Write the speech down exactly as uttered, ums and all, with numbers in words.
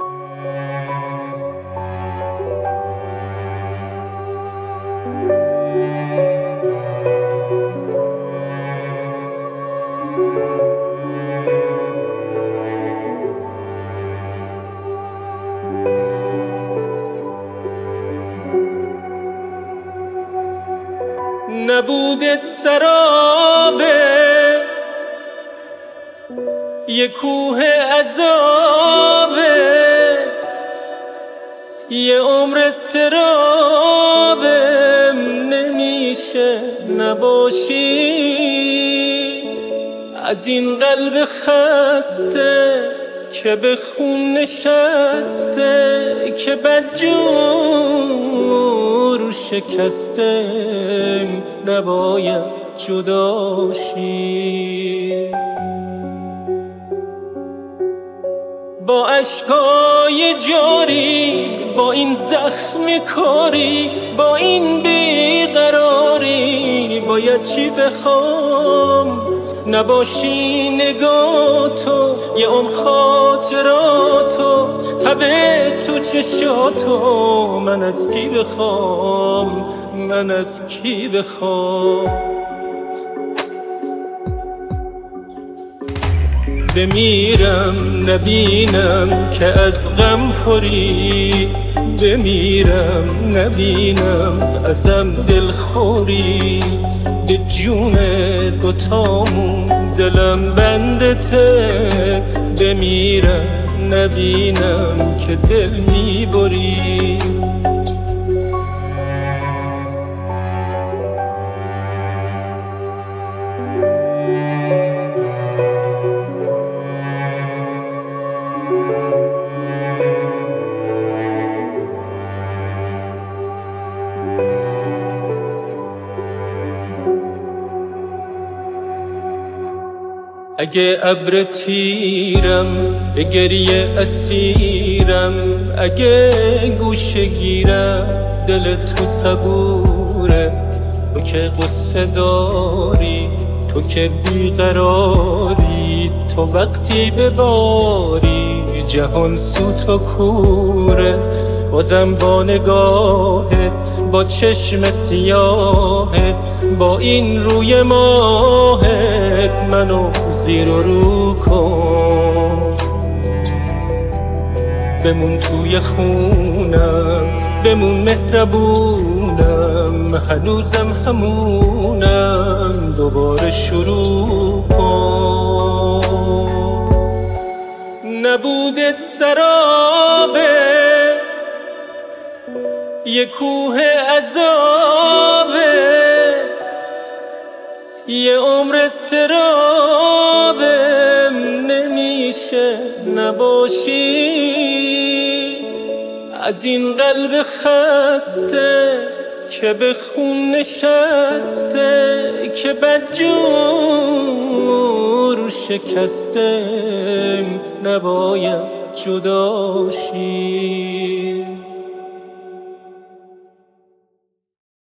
نبودت سرابه، یه کوه عذابه، یه عمر استرابه، نمیشه نباشی از این قلب خسته که به خون نشسته، که بدجور شکسته، نباید جداشی. با اشکای جاری، با این زخم کاری، با این بیقراری، باید چی بخوام نباشی نگاه تو، یه عمر خاطراتو، تبه تو چشاتو، من از کی بخوام، من از کی بخوام. بمیرم نبینم که از غم خوری، بمیرم نبینم ازم دل خوری، به جون دوتامون دلم بندته، بمیرم نبینم که دل میبری. اگه ابر تیرم به گریه اسیرم، اگه گوشه گیرم دل تو صبوره، تو که قصه داری، تو که بیقراری، تو وقتی بباری جهان سوت و کوره، بازم با نگاهت، با چشم سیاهت، با این روی ماهت منو زیر و رو کن. بمون توی خونم، بمون مهربونم، هنوزم همونم، دوباره شروع کن. نبودت سرابه، یه کوه عذابه، یه عمر استرابه، نمیشه نباشی از این قلب خسته که به خون نشسته، که بدجور شکسته، نباید جداشی.